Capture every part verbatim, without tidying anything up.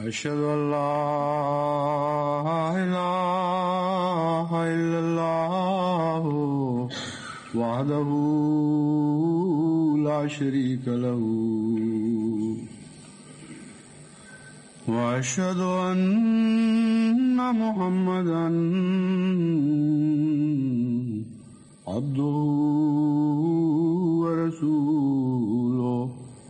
أشهد أن لا إله إلا الله وحده لا شريك له وأشهد أن محمدا عبده ورسوله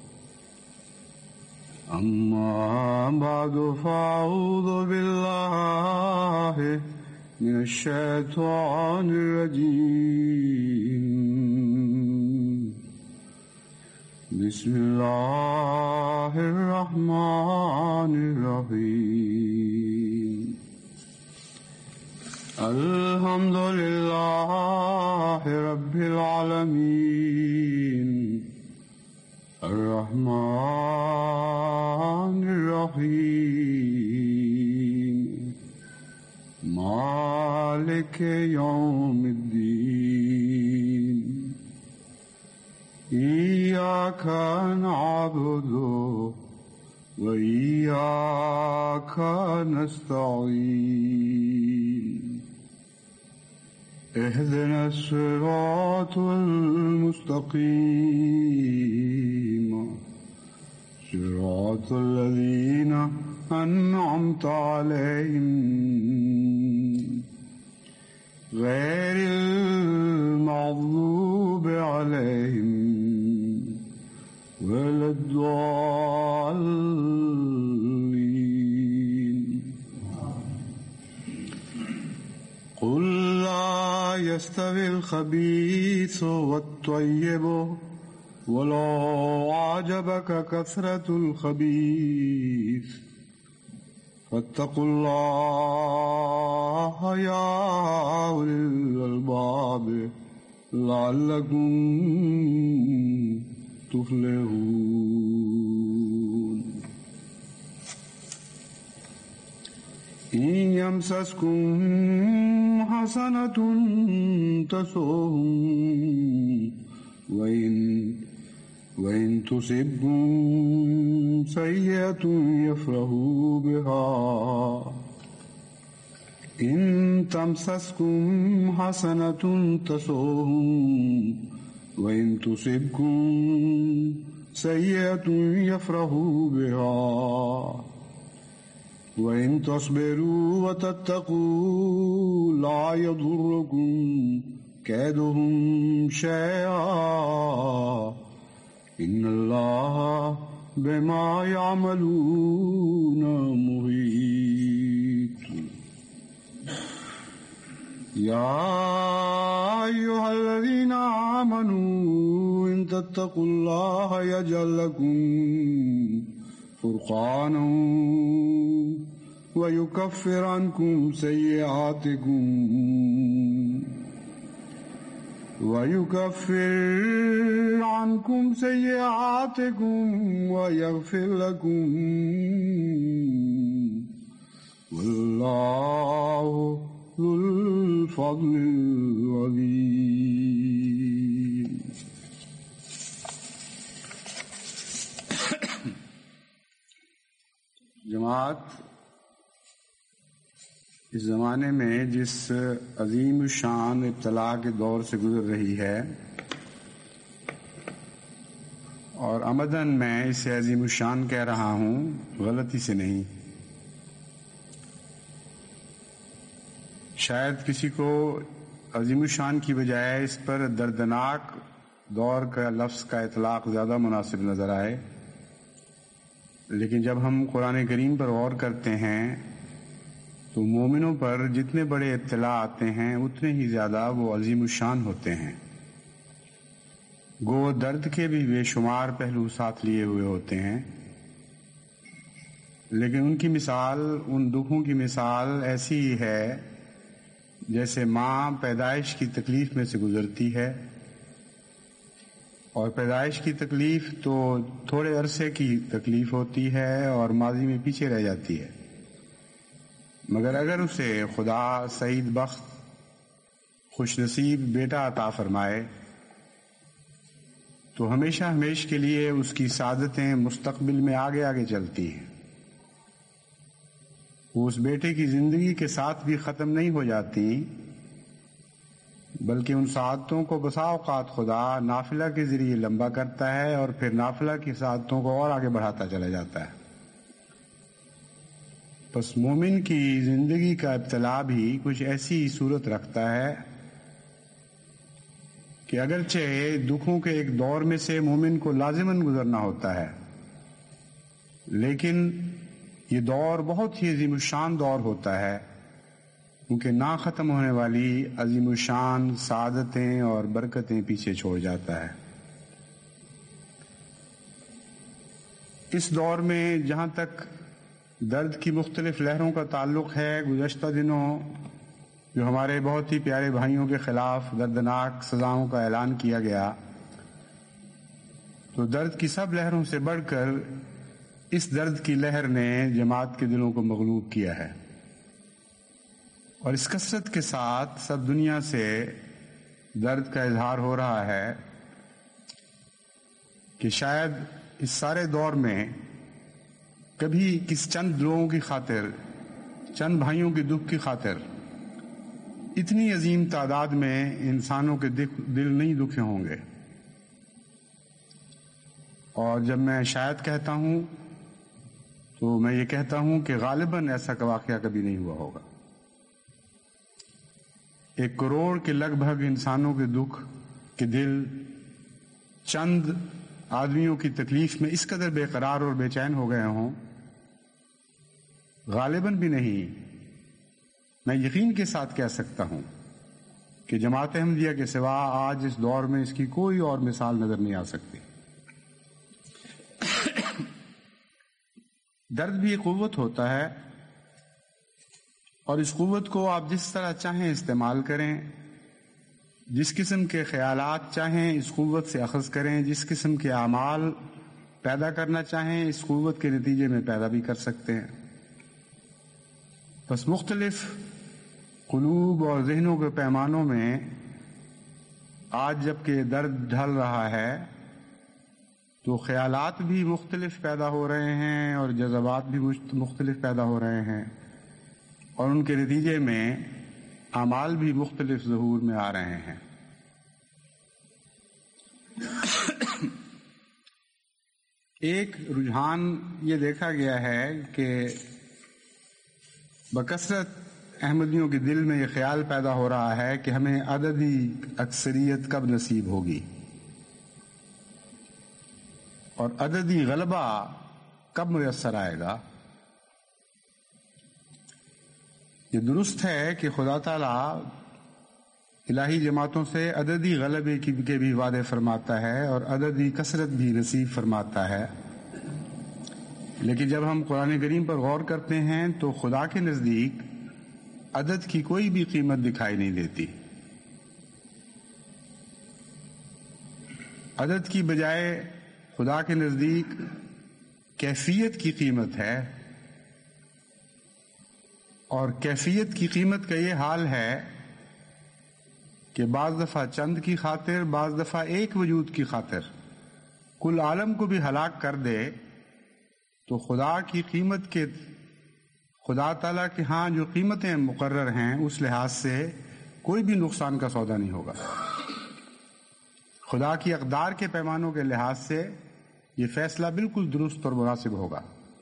أما بعد فأعوذ بالله من الشيطان الرجيم بسم الله الرحمن الرحيم الحمد لله رب العالمين الرحمن الرحيم مالك يوم الدين إياك نعبد وإياك نستعين اهدنا الصراط المستقيم صراط الذين أنعمت عليهم غير المغضوب عليهم ولا الضالين قل لا يستوي الخبيث والطيب ولو أعجبك كثرة الخبيث فاتقوا الله يا أولي الألباب لعلكم تفلحون إن يمسسكم حسنة تسؤهم وإن وإن تصبكم سيئة يفرحوا بها إن تمسسكم حسنة تسؤهم وإن تصبكم سيئة يفرحوا بها وإن تصبروا وتتقوا لا يضركم كيدهم شيئا إن الله بما يعملون محيط يا أيها الذين آمنوا إن تتقوا الله يجعل لكم فرقانا ويكفر عنكم سيئاتكم ويكفر عنكم سيئاتكم ويغفر لكم والله ذو الفضل العظيم. جماعت اس زمانے میں جس عظیم الشان ابتلا کے دور سے گزر رہی ہے اور عمدن میں اسے عظیم الشان کہہ رہا ہوں، غلطی سے نہیں، شاید کسی کو عظیم الشان کی بجائے اس پر دردناک دور کا لفظ کا اطلاق زیادہ مناسب نظر آئے، لیکن جب ہم قرآن کریم پر غور کرتے ہیں تو مومنوں پر جتنے بڑے ابتلا آتے ہیں اتنے ہی زیادہ وہ عظیم الشان ہوتے ہیں، گو درد کے بھی بے شمار پہلو ساتھ لیے ہوئے ہوتے ہیں، لیکن ان کی مثال، ان دکھوں کی مثال ایسی ہی ہے جیسے ماں پیدائش کی تکلیف میں سے گزرتی ہے، اور پیدائش کی تکلیف تو تھوڑے عرصے کی تکلیف ہوتی ہے اور ماضی میں پیچھے رہ جاتی ہے، مگر اگر اسے خدا سعید بخت خوش نصیب بیٹا عطا فرمائے تو ہمیشہ ہمیش کے لیے اس کی سعادتیں مستقبل میں آگے آگے چلتی ہیں، وہ اس بیٹے کی زندگی کے ساتھ بھی ختم نہیں ہو جاتی، بلکہ ان سعادتوں کو بسا اوقات خدا نافلہ کے ذریعے لمبا کرتا ہے اور پھر نافلہ کی سعادتوں کو اور آگے بڑھاتا چلا جاتا ہے۔ پس مومن کی زندگی کا ابتلا بھی کچھ ایسی صورت رکھتا ہے کہ اگرچہ دکھوں کے ایک دور میں سے مومن کو لازماً گزرنا ہوتا ہے، لیکن یہ دور بہت ہی عظیم الشان دور ہوتا ہے، کیونکہ نہ ختم ہونے والی عظیم الشان سعادتیں اور برکتیں پیچھے چھوڑ جاتا ہے۔ اس دور میں جہاں تک درد کی مختلف لہروں کا تعلق ہے، گزشتہ دنوں جو ہمارے بہت ہی پیارے بھائیوں کے خلاف دردناک سزاؤں کا اعلان کیا گیا، تو درد کی سب لہروں سے بڑھ کر اس درد کی لہر نے جماعت کے دلوں کو مغلوب کیا ہے، اور اس کثرت کے ساتھ سب دنیا سے درد کا اظہار ہو رہا ہے کہ شاید اس سارے دور میں کبھی کس چند لوگوں کی خاطر، چند بھائیوں کے دکھ کی خاطر اتنی عظیم تعداد میں انسانوں کے دل نہیں دکھے ہوں گے۔ اور جب میں شاید کہتا ہوں تو میں یہ کہتا ہوں کہ غالباً ایسا کا واقعہ کبھی نہیں ہوا ہوگا۔ ایک کروڑ کے لگ بھگ انسانوں کے دکھ کے دل چند آدمیوں کی تکلیف میں اس قدر بے قرار اور بے چین ہو گئے ہوں، غالباً بھی نہیں، میں یقین کے ساتھ کہہ سکتا ہوں کہ جماعت احمدیہ کے سوا آج اس دور میں اس کی کوئی اور مثال نظر نہیں آ سکتی۔ درد بھی ایک قوت ہوتا ہے، اور اس قوت کو آپ جس طرح چاہیں استعمال کریں، جس قسم کے خیالات چاہیں اس قوت سے اخذ کریں، جس قسم کے اعمال پیدا کرنا چاہیں اس قوت کے نتیجے میں پیدا بھی کر سکتے ہیں۔ بس مختلف قلوب اور ذہنوں کے پیمانوں میں آج جب کہ درد ڈھل رہا ہے تو خیالات بھی مختلف پیدا ہو رہے ہیں اور جذبات بھی مختلف پیدا ہو رہے ہیں، اور ان کے نتیجے میں اعمال بھی مختلف ظہور میں آ رہے ہیں۔ ایک رجحان یہ دیکھا گیا ہے کہ بکثرت احمدیوں کے دل میں یہ خیال پیدا ہو رہا ہے کہ ہمیں عددی اکثریت کب نصیب ہوگی اور عددی غلبہ کب میسر آئے گا۔ یہ درست ہے کہ خدا تعالیٰ الہی جماعتوں سے عددی غلبے کے بھی وعدے فرماتا ہے اور عددی کثرت بھی نصیب فرماتا ہے، لیکن جب ہم قرآن کریم پر غور کرتے ہیں تو خدا کے نزدیک عدد کی کوئی بھی قیمت دکھائی نہیں دیتی۔ عدد کی بجائے خدا کے نزدیک کیفیت کی قیمت ہے، اور کیفیت کی قیمت کا یہ حال ہے کہ بعض دفعہ چند کی خاطر، بعض دفعہ ایک وجود کی خاطر کل عالم کو بھی ہلاک کر دے تو خدا کی قیمت کے، خدا تعالیٰ کے ہاں جو قیمتیں مقرر ہیں اس لحاظ سے کوئی بھی نقصان کا سودا نہیں ہوگا۔ خدا کی اقدار کے پیمانوں کے لحاظ سے یہ فیصلہ بالکل درست اور مناسب ہوگا۔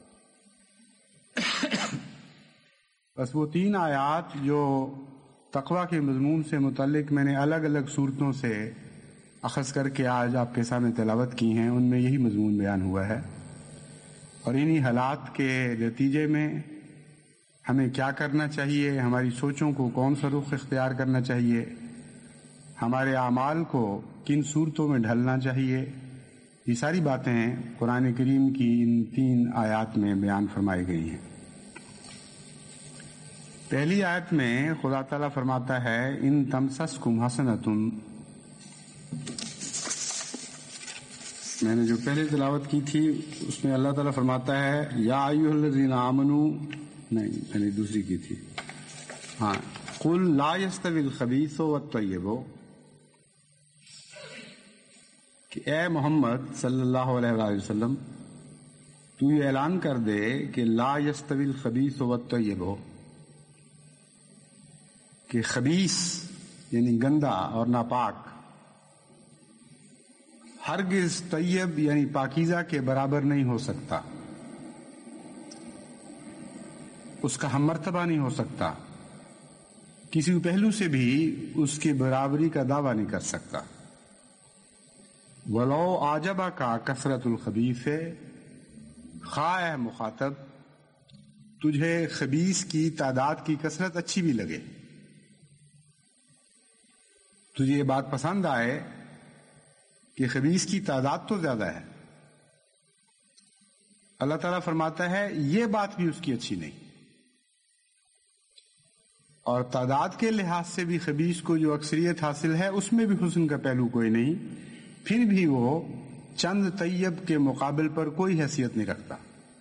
بس وہ تین آیات جو تقویٰ کے مضمون سے متعلق میں نے الگ الگ صورتوں سے اخذ کر کے آج آپ کے سامنے تلاوت کی ہیں، ان میں یہی مضمون بیان ہوا ہے، اور انہی حالات کے نتیجے میں ہمیں کیا کرنا چاہیے، ہماری سوچوں کو کون سا رخ اختیار کرنا چاہیے، ہمارے اعمال کو کن صورتوں میں ڈھلنا چاہیے، یہ ساری باتیں قرآن کریم کی ان تین آیات میں بیان فرمائی گئی ہیں۔ پہلی آیت میں خدا تعالیٰ فرماتا ہے ان تمسسکم حسنۃ، میں نے جو پہلے تلاوت کی تھی اس میں اللہ تعالیٰ فرماتا ہے یا ایھا الذین آمنوا، نہیں میں نے دوسری کی تھی، ہاں قل لا یستوی الخبیث والطیب، کہ اے محمد صلی اللہ علیہ وآلہ وسلم تو یہ اعلان کر دے کہ لا یستوی الخبیث والطیب، کہ خبیث یعنی گندا اور ناپاک ہرگز طیب یعنی پاکیزہ کے برابر نہیں ہو سکتا، اس کا ہم مرتبہ نہیں ہو سکتا، کسی پہلو سے بھی اس کی برابری کا دعویٰ نہیں کر سکتا۔ ولو آجبا کا کثرت الخبیث، خواہ مخاطب تجھے خبیث کی تعداد کی کثرت اچھی بھی لگے، تجھے یہ بات پسند آئے کہ خبیث کی تعداد تو زیادہ ہے، اللہ تعالیٰ فرماتا ہے یہ بات بھی اس کی اچھی نہیں، اور تعداد کے لحاظ سے بھی خبیث کو جو اکثریت حاصل ہے اس میں بھی حسن کا پہلو کوئی نہیں، پھر بھی وہ چند طیب کے مقابل پر کوئی حیثیت نہیں رکھتا۔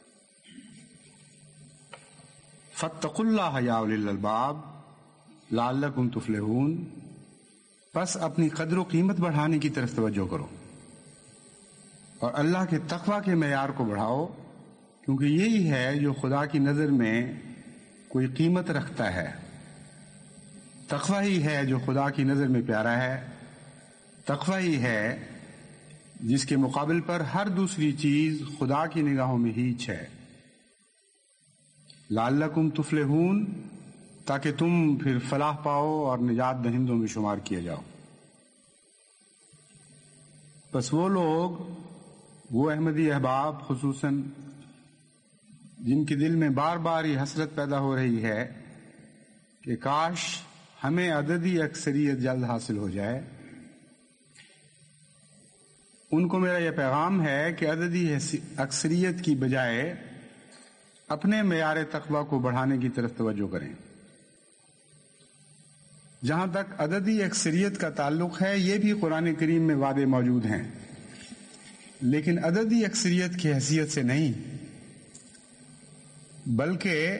فاتقوا اللہ یا اولی الالباب لعلکم تفلحون، پس اپنی قدر و قیمت بڑھانے کی طرف توجہ کرو اور اللہ کے تقوی کے معیار کو بڑھاؤ، کیونکہ یہی ہے جو خدا کی نظر میں کوئی قیمت رکھتا ہے، تقوی ہی ہے جو خدا کی نظر میں پیارا ہے، تقوی ہی ہے جس کے مقابل پر ہر دوسری چیز خدا کی نگاہوں میں ہیچ ہے۔ لعلکم تفلحون، تاکہ تم پھر فلاح پاؤ اور نجات دہندوں میں شمار کیے جاؤ۔ بس وہ لوگ، وہ احمدی احباب خصوصاً جن کے دل میں بار بار یہ حسرت پیدا ہو رہی ہے کہ کاش ہمیں عددی اکثریت جلد حاصل ہو جائے، ان کو میرا یہ پیغام ہے کہ عددی اکثریت کی بجائے اپنے معیار تقویٰ کو بڑھانے کی طرف توجہ کریں۔ جہاں تک عددی اکثریت کا تعلق ہے یہ بھی قرآن کریم میں وعدے موجود ہیں، لیکن عددی اکثریت کی حیثیت سے نہیں، بلکہ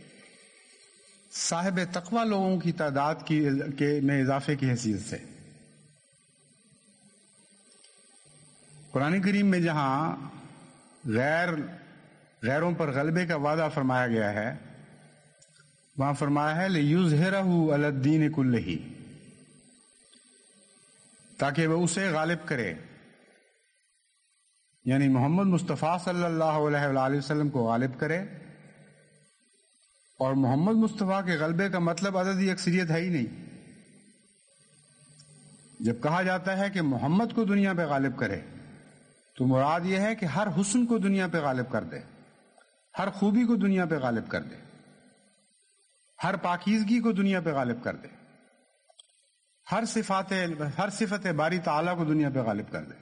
صاحب تقوی لوگوں کی تعداد کی میں اضافے کی حیثیت سے۔ قرآن کریم میں جہاں غیر غیروں پر غلبے کا وعدہ فرمایا گیا ہے، وہاں فرمایا ہے لِيُظْهِرَهُ عَلَى الدِّينِ كُلِّهِ، تاکہ وہ اسے غالب کرے، یعنی محمد مصطفیٰ صلی اللہ علیہ وآلہ وسلم کو غالب کرے۔ اور محمد مصطفیٰ کے غلبے کا مطلب عددی اکثریت ہے ہی نہیں۔ جب کہا جاتا ہے کہ محمد کو دنیا پہ غالب کرے تو مراد یہ ہے کہ ہر حسن کو دنیا پہ غالب کر دے، ہر خوبی کو دنیا پہ غالب کر دے، ہر پاکیزگی کو دنیا پہ غالب کر دے، ہر صفات ہر صفت باری تعالیٰ کو دنیا پہ غالب کر دے۔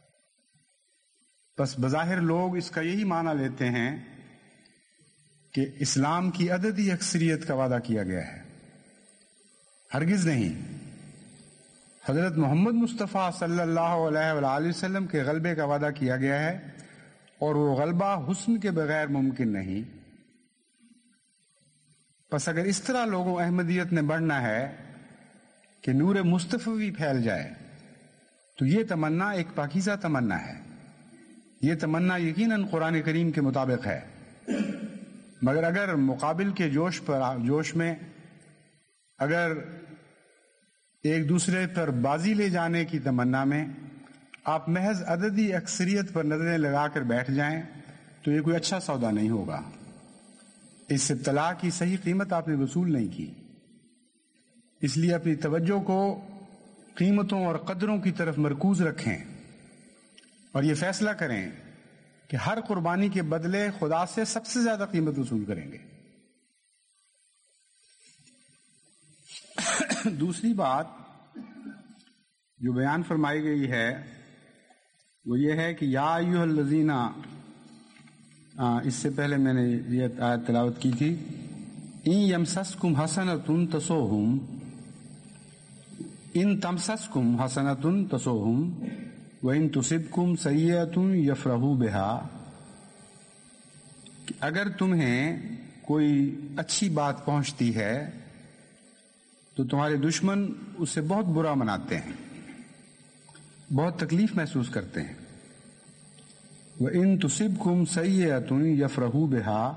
بس بظاہر لوگ اس کا یہی معنی لیتے ہیں کہ اسلام کی عددی اکثریت کا وعدہ کیا گیا ہے، ہرگز نہیں۔ حضرت محمد مصطفیٰ صلی اللہ علیہ وآلہ وسلم کے غلبے کا وعدہ کیا گیا ہے، اور وہ غلبہ حسن کے بغیر ممکن نہیں۔ پس اگر اس طرح لوگوں احمدیت نے بڑھنا ہے کہ نور مصطفی پھیل جائے تو یہ تمنا ایک پاکیزہ تمنا ہے، یہ تمنا یقیناً قرآن کریم کے مطابق ہے، مگر اگر مقابل کے جوش پر جوش میں اگر ایک دوسرے پر بازی لے جانے کی تمنا میں آپ محض عددی اکثریت پر نظریں لگا کر بیٹھ جائیں تو یہ کوئی اچھا سودا نہیں ہوگا۔ اس ابتلا کی صحیح قیمت آپ نے وصول نہیں کی، اس لیے اپنی توجہ کو قیمتوں اور قدروں کی طرف مرکوز رکھیں اور یہ فیصلہ کریں کہ ہر قربانی کے بدلے خدا سے سب سے زیادہ قیمت وصول کریں گے۔ دوسری بات جو بیان فرمائی گئی ہے وہ یہ ہے کہ یا ایھا الذین، اس سے پہلے میں نے یہ آیت تلاوت کی تھی، ان یمسسکم حسنۃ تسؤہم، ان تمسسکم حسنۃ تسؤہم وَإِن تُصِبْكُمْ سَيِّئَةٌ يَفْرَحُوا بِهَا، اگر تمہیں کوئی اچھی بات پہنچتی ہے تو تمہارے دشمن اسے بہت برا مناتے ہیں، بہت تکلیف محسوس کرتے ہیں۔ وَإِن تُصِبْكُمْ سَيِّئَةٌ يَفْرَحُوا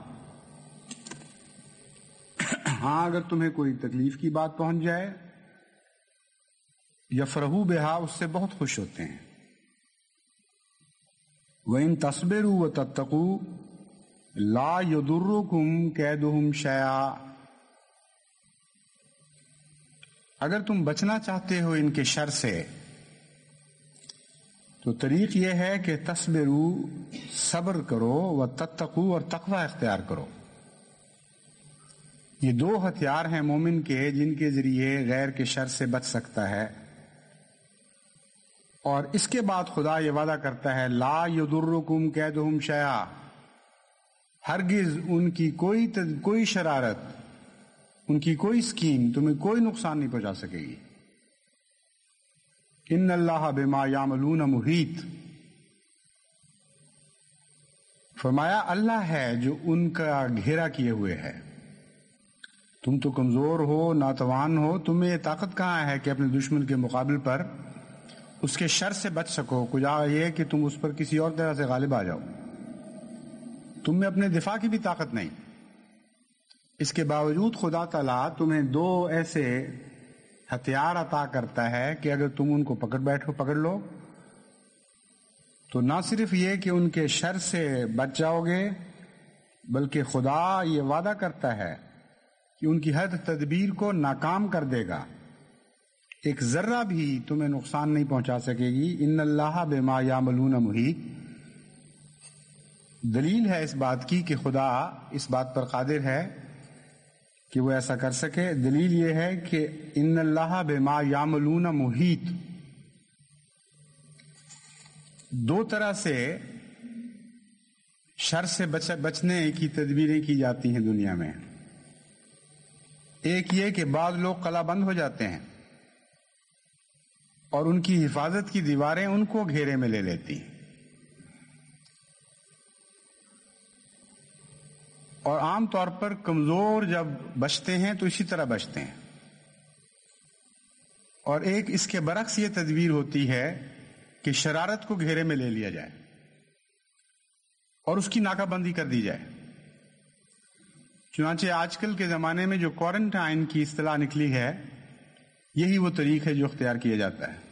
بِهَا، ہاں اگر تمہیں کوئی تکلیف کی بات پہنچ جائے، یفرحوا بہا، اس سے بہت خوش ہوتے ہیں. وَإِن تَصْبِرُوا وَتَتَّقُوا لَا يَضُرُّكُمْ كَيْدُهُمْ شَيْئًا، اگر تم بچنا چاہتے ہو ان کے شر سے تو طریق یہ ہے کہ تصبروا، صبر کرو، وتتقوا، اور تقوی اختیار کرو. یہ دو ہتھیار ہیں مومن کے جن کے ذریعے غیر کے شر سے بچ سکتا ہے. اور اس کے بعد خدا یہ وعدہ کرتا ہے لا یضرکم کیدہم شیئا، ہرگز ان کی کوئی تد... کوئی شرارت، ان کی کوئی اسکیم تمہیں کوئی نقصان نہیں پہنچا سکے گی. ان اللہ بما یعملون محیط، فرمایا اللہ ہے جو ان کا گھیرا کیے ہوئے ہے. تم تو کمزور ہو، ناتوان ہو، تمہیں یہ طاقت کہاں ہے کہ اپنے دشمن کے مقابل پر اس کے شر سے بچ سکو. کجا یہ کہ تم اس پر کسی اور طرح سے غالب آ جاؤ. تم میں اپنے دفاع کی بھی طاقت نہیں. اس کے باوجود خدا تعالیٰ تمہیں دو ایسے ہتھیار عطا کرتا ہے کہ اگر تم ان کو پکڑ بیٹھو، پکڑ لو، تو نہ صرف یہ کہ ان کے شر سے بچ جاؤ گے، بلکہ خدا یہ وعدہ کرتا ہے کہ ان کی ہر تدبیر کو ناکام کر دے گا. ایک ذرہ بھی تمہیں نقصان نہیں پہنچا سکے گی. ان اللہ بما یعملون محیط، دلیل ہے اس بات کی کہ خدا اس بات پر قادر ہے کہ وہ ایسا کر سکے. دلیل یہ ہے کہ ان اللہ بما یعملون محیط، دو طرح سے شر سے بچ بچنے کی تدبیریں کی جاتی ہیں دنیا میں. ایک یہ کہ بعض لوگ قلعہ بند ہو جاتے ہیں اور ان کی حفاظت کی دیواریں ان کو گھیرے میں لے لیتی ہیں، اور عام طور پر کمزور جب بچتے ہیں تو اسی طرح بچتے ہیں. اور ایک اس کے برعکس یہ تدبیر ہوتی ہے کہ شرارت کو گھیرے میں لے لیا جائے اور اس کی ناکہ بندی کر دی جائے. چنانچہ آج کل کے زمانے میں جو کوارنٹائن کی اصطلاح نکلی ہے، یہی وہ طریق ہے جو اختیار کیا جاتا ہے.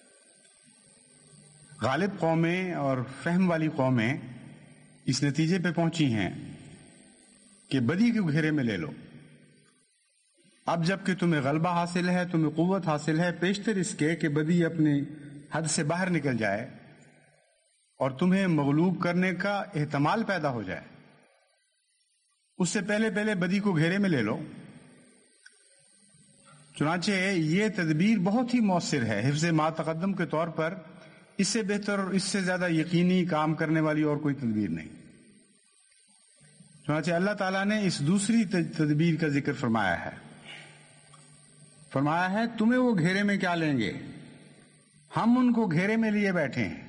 غالب قومیں اور فہم والی قومیں اس نتیجے پہ پہنچی ہیں کہ بدی کو گھیرے میں لے لو. اب جب کہ تمہیں غلبہ حاصل ہے، تمہیں قوت حاصل ہے، پیشتر اس کے کہ بدی اپنی حد سے باہر نکل جائے اور تمہیں مغلوب کرنے کا احتمال پیدا ہو جائے، اس سے پہلے پہلے بدی کو گھیرے میں لے لو. چنانچہ یہ تدبیر بہت ہی مؤثر ہے حفظ ما تقدم کے طور پر. اس سے بہتر اور اس سے زیادہ یقینی کام کرنے والی اور کوئی تدبیر نہیں. چنانچہ اللہ تعالیٰ نے اس دوسری تدبیر کا ذکر فرمایا ہے. فرمایا ہے تمہیں وہ گھیرے میں کیا لیں گے، ہم ان کو گھیرے میں لیے بیٹھے ہیں،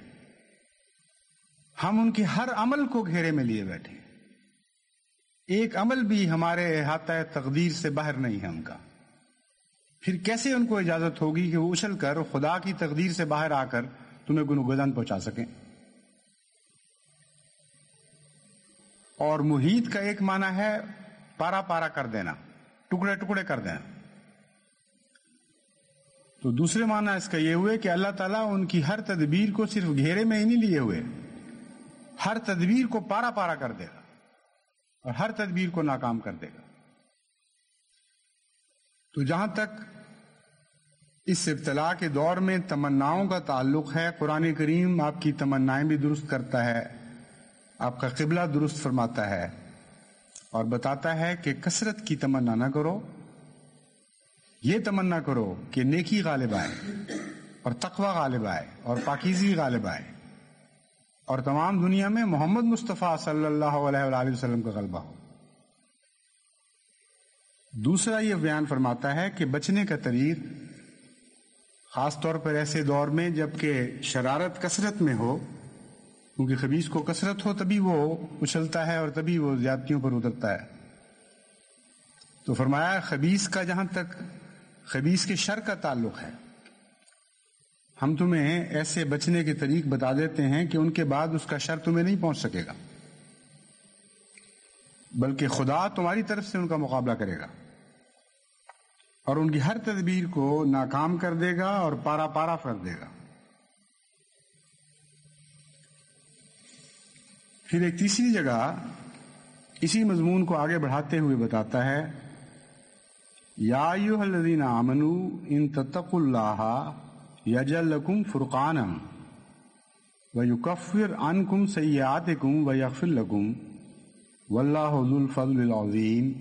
ہم ان کے ہر عمل کو گھیرے میں لیے بیٹھے ہیں. ایک عمل بھی ہمارے احاطہ تقدیر سے باہر نہیں ہے ان کا. پھر کیسے ان کو اجازت ہوگی کہ وہ اچھل کر خدا کی تقدیر سے باہر آ کر تمہیں گنگزن پہنچا سکیں. اور محیط کا ایک معنی ہے پارا پارا کر دینا، ٹکڑے ٹکڑے کر دینا. تو دوسرے معنی اس کا یہ ہوئے کہ اللہ تعالیٰ ان کی ہر تدبیر کو صرف گھیرے میں ہی نہیں لیے ہوئے، ہر تدبیر کو پارا پارا کر دے گا اور ہر تدبیر کو ناکام کر دے گا. تو جہاں تک اس ابتلا کے دور میں تمناؤں کا تعلق ہے، قرآن کریم آپ کی تمنائیں بھی درست کرتا ہے، آپ کا قبلہ درست فرماتا ہے اور بتاتا ہے کہ کثرت کی تمنا نہ کرو. یہ تمنا کرو کہ نیکی غالب آئے اور تقوی غالب آئے اور پاکیزگی غالب آئے اور تمام دنیا میں محمد مصطفیٰ صلی اللہ علیہ وآلہ وسلم کا غلبہ ہو. دوسرا یہ بیان فرماتا ہے کہ بچنے کا طریق، خاص طور پر ایسے دور میں جب کہ شرارت کثرت میں ہو، کیونکہ خبیث کو کثرت ہو تبھی وہ اچھلتا ہے اور تبھی وہ زیادتیوں پر اترتا ہے. تو فرمایا خبیث کا جہاں تک خبیث کے شر کا تعلق ہے، ہم تمہیں ایسے بچنے کے طریق بتا دیتے ہیں کہ ان کے بعد اس کا شر تمہیں نہیں پہنچ سکے گا، بلکہ خدا تمہاری طرف سے ان کا مقابلہ کرے گا اور ان کی ہر تدبیر کو ناکام کر دے گا اور پارا پارا کر دے گا۔ پھر ایک تیسری جگہ اسی مضمون کو آگے بڑھاتے ہوئے بتاتا ہے، یا ایھا الذین آمنوا ان تتقوا اللہ یجعل لکم فرقانا ویکفر عنکم سیئاتکم ویغفر لکم واللہ ذو الفضل العظیم۔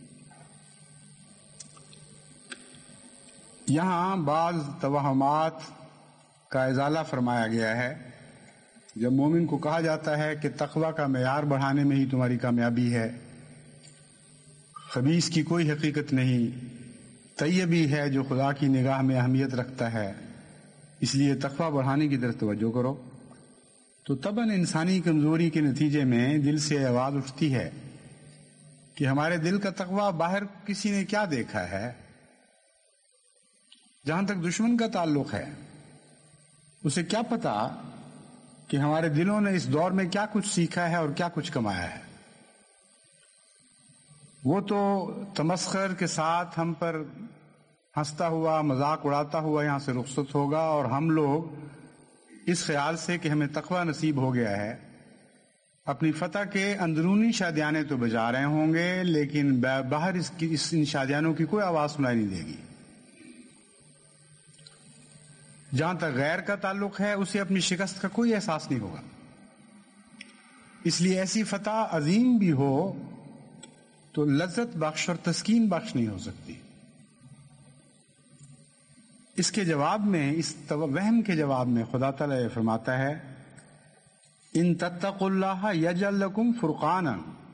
یہاں بعض توہمات کا ازالہ فرمایا گیا ہے۔ جب مومن کو کہا جاتا ہے کہ تقوی کا معیار بڑھانے میں ہی تمہاری کامیابی ہے، خبیث کی کوئی حقیقت نہیں، طیب ہی ہے جو خدا کی نگاہ میں اہمیت رکھتا ہے، اس لیے تقوی بڑھانے کی طرف توجہ کرو، تو طبعاً انسانی کمزوری کے نتیجے میں دل سے آواز اٹھتی ہے کہ ہمارے دل کا تقوی باہر کسی نے کیا دیکھا ہے۔ جہاں تک دشمن کا تعلق ہے، اسے کیا پتا کہ ہمارے دلوں نے اس دور میں کیا کچھ سیکھا ہے اور کیا کچھ کمایا ہے۔ وہ تو تمسخر کے ساتھ ہم پر ہنستا ہوا، مذاق اڑاتا ہوا یہاں سے رخصت ہوگا، اور ہم لوگ اس خیال سے کہ ہمیں تقوی نصیب ہو گیا ہے اپنی فتح کے اندرونی شادیانے تو بجا رہے ہوں گے، لیکن باہر اس کی اس ان شادیانوں کی کوئی آواز سنائی نہیں دے گی۔ جہاں تک غیر کا تعلق ہے، اسے اپنی شکست کا کوئی احساس نہیں ہوگا، اس لیے ایسی فتح عظیم بھی ہو تو لذت بخش اور تسکین بخش نہیں ہو سکتی۔ اس کے جواب میں، اس وہم کے جواب میں خدا تعالیٰ یہ فرماتا ہے، ان تتقوا اللہ یجعل لکم فرقانا،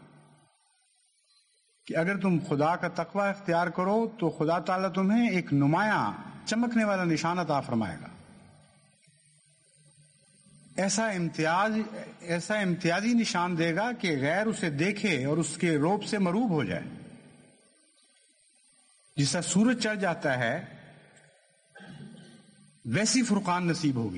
کہ اگر تم خدا کا تقوی اختیار کرو تو خدا تعالیٰ تمہیں ایک نمایاں چمکنے والا نشان عطا فرمائے گا، ایسا امتیاز ایسا امتیازی نشان دے گا کہ غیر اسے دیکھے اور اس کے روب سے مروب ہو جائے۔ جیسا سورج چڑھ جاتا ہے ویسی فرقان نصیب ہوگی،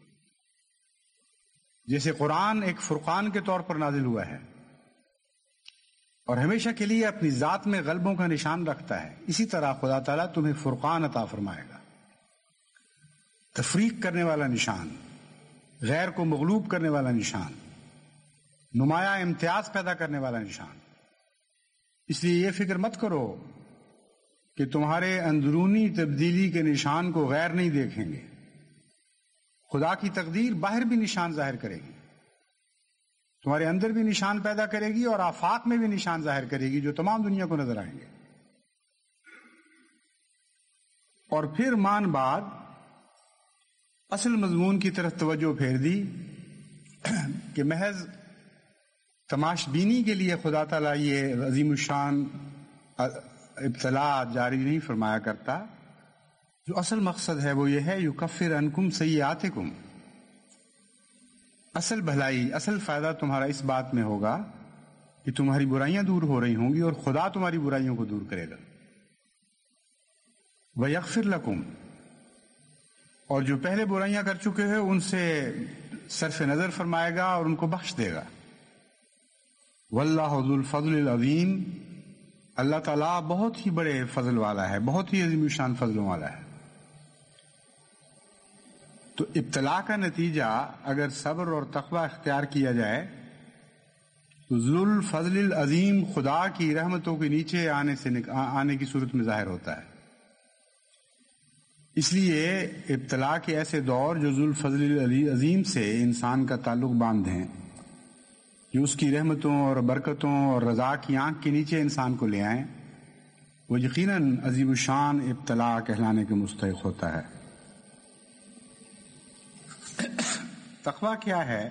جیسے قرآن ایک فرقان کے طور پر نازل ہوا ہے اور ہمیشہ کے لیے اپنی ذات میں غلبوں کا نشان رکھتا ہے، اسی طرح خدا تعالیٰ تمہیں فرقان عطا فرمائے گا، تفریق کرنے والا نشان، غیر کو مغلوب کرنے والا نشان، نمایاں امتیاز پیدا کرنے والا نشان۔ اس لیے یہ فکر مت کرو کہ تمہارے اندرونی تبدیلی کے نشان کو غیر نہیں دیکھیں گے، خدا کی تقدیر باہر بھی نشان ظاہر کرے گی، تمہارے اندر بھی نشان پیدا کرے گی اور آفاق میں بھی نشان ظاہر کرے گی جو تمام دنیا کو نظر آئیں گے۔ اور پھر مان بعد اصل مضمون کی طرف توجہ پھیر دی کہ محض تماش بینی کے لیے خدا تعالیٰ یہ عظیم الشان ابتلا جاری نہیں فرمایا کرتا، جو اصل مقصد ہے وہ یہ ہے یکفر عنکم سیئاتکم، اصل بھلائی، اصل فائدہ تمہارا اس بات میں ہوگا کہ تمہاری برائیاں دور ہو رہی ہوں گی اور خدا تمہاری برائیوں کو دور کرے گا، ویغفر لکم، اور جو پہلے برائیاں کر چکے ہیں ان سے صرف نظر فرمائے گا اور ان کو بخش دے گا۔ واللہ ذو الفضل العظیم، اللہ تعالیٰ بہت ہی بڑے فضل والا ہے، بہت ہی عظیم الشان فضلوں والا ہے۔ تو ابتلا کا نتیجہ اگر صبر اور تقوی اختیار کیا جائے تو ذو الفضل العظیم خدا کی رحمتوں کے نیچے آنے سے نک... آنے کی صورت میں ظاہر ہوتا ہے۔ اس لیے ابتلا کے ایسے دور جو ذو الفضل العظیم سے انسان کا تعلق باندھ ہیں، جو اس کی رحمتوں اور برکتوں اور رضا کی آنکھ کے نیچے انسان کو لے آئیں، وہ یقیناً عظیم الشان ابتلا کہلانے کے مستحق ہوتا ہے۔ تقویٰ کیا ہے؟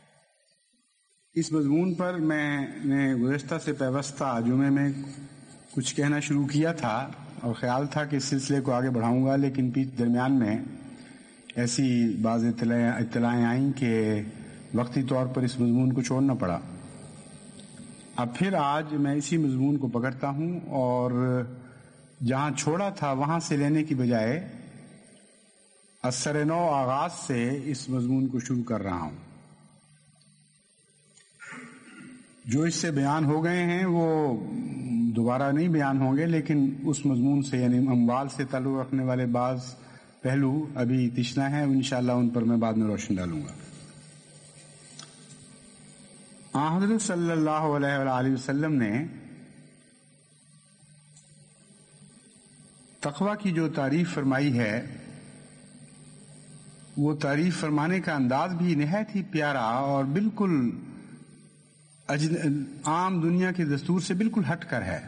اس مضمون پر میں نے گزشتہ سے پیوستہ جمعے میں کچھ کہنا شروع کیا تھا اور خیال تھا کہ اس سلسلے کو آگے بڑھاؤں گا، لیکن بیچ درمیان میں ایسی بعض اطلاعیں آئیں کہ وقتی طور پر اس مضمون کو چھوڑنا پڑا۔ اب پھر آج میں اسی مضمون کو پکڑتا ہوں اور جہاں چھوڑا تھا وہاں سے لینے کی بجائے اثر نو آغاز سے اس مضمون کو شروع کر رہا ہوں. جو اس سے بیان ہو گئے ہیں وہ دوبارہ نہیں بیان ہوں گے، لیکن اس مضمون سے یعنی اموال سے تعلق رکھنے والے بعض پہلو ابھی تشنا ہیں، انشاءاللہ ان پر میں بعد میں روشن ڈالوں گا. آن حضرت صلی اللہ علیہ وآلہ وسلم نے تقوی کی جو تعریف فرمائی ہے، وہ تعریف فرمانے کا انداز بھی نہایت ہی پیارا اور بالکل عام دنیا کے دستور سے بالکل ہٹ کر ہے.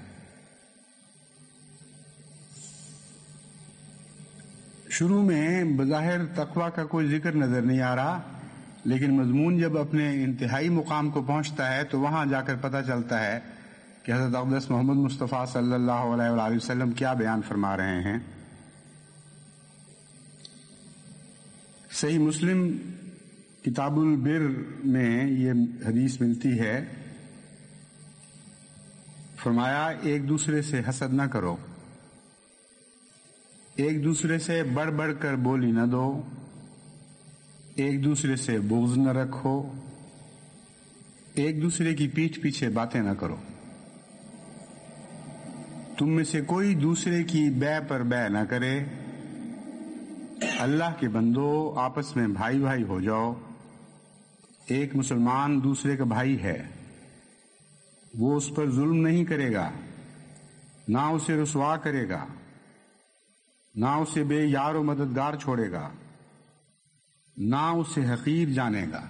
شروع میں بظاہر تقوی کا کوئی ذکر نظر نہیں آ رہا، لیکن مضمون جب اپنے انتہائی مقام کو پہنچتا ہے تو وہاں جا کر پتہ چلتا ہے کہ حضرت اقدس محمد مصطفیٰ صلی اللہ علیہ وآلہ وسلم کیا بیان فرما رہے ہیں. صحیح مسلم کتاب البر میں یہ حدیث ملتی ہے، فرمایا ایک دوسرے سے حسد نہ کرو، ایک دوسرے سے بڑھ بڑھ کر بولی نہ دو، ایک دوسرے سے بغض نہ رکھو، ایک دوسرے کی پیٹھ پیچھے باتیں نہ کرو. تم میں سے کوئی دوسرے کی بے پر بے نہ کرے. اللہ کے بندو آپس میں بھائی بھائی ہو جاؤ. ایک مسلمان دوسرے کا بھائی ہے، وہ اس پر ظلم نہیں کرے گا، نہ اسے رسوا کرے گا، نہ اسے بے یار و مددگار چھوڑے گا، نہ اسے حقیر جانے گا.